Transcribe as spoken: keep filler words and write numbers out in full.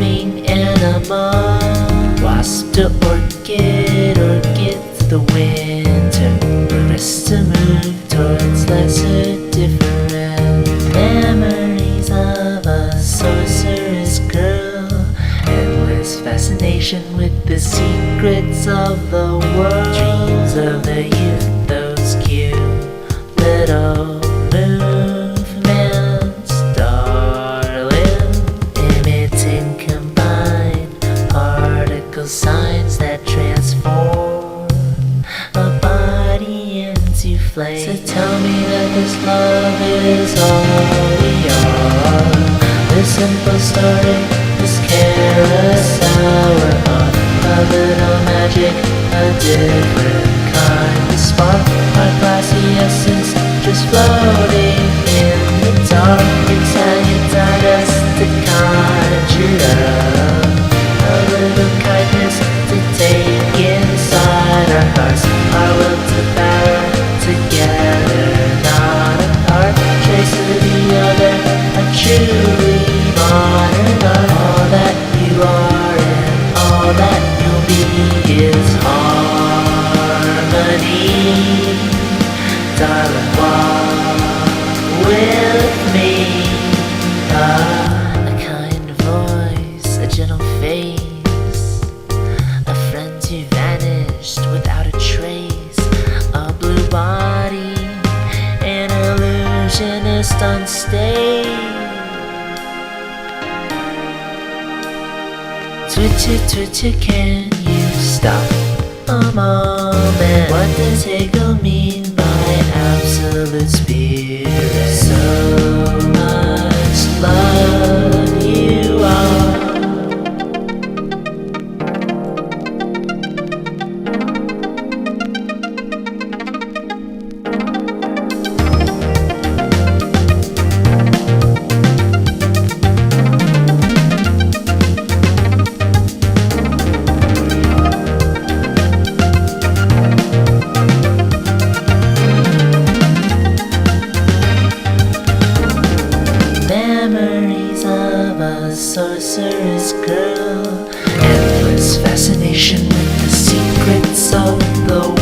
blooming animal. Wasp to orchid, orchid to the winter. Progress to move towards lesser different. Memories of a sorceress girl. Endless fascination with the secrets of the world. Dreams of the youth, those cute little movements, darling, emitting combined particle signs that transform a body into flame. So tell me that this love is all we are. This simple story, this carousel we're on. A little magic, a different kind of spark. Our classy essence just floating in the dark. It's how you taught us to conjure up a little kindness to take inside our hearts. Our will to power together, not apart. Trace to the other, a truly modern art. All that you are and all that you'll be is harmony. Darling, walk with me. Ah, a kind voice, a gentle face, a friend who vanished without a trace, a blue body, an illusionist on stage. Twitter, Twitter, can you stop a moment? What does Hegel mean by absolute spirit? So much love you are. Memories of a sorceress girl. Endless fascination with the secrets of the world.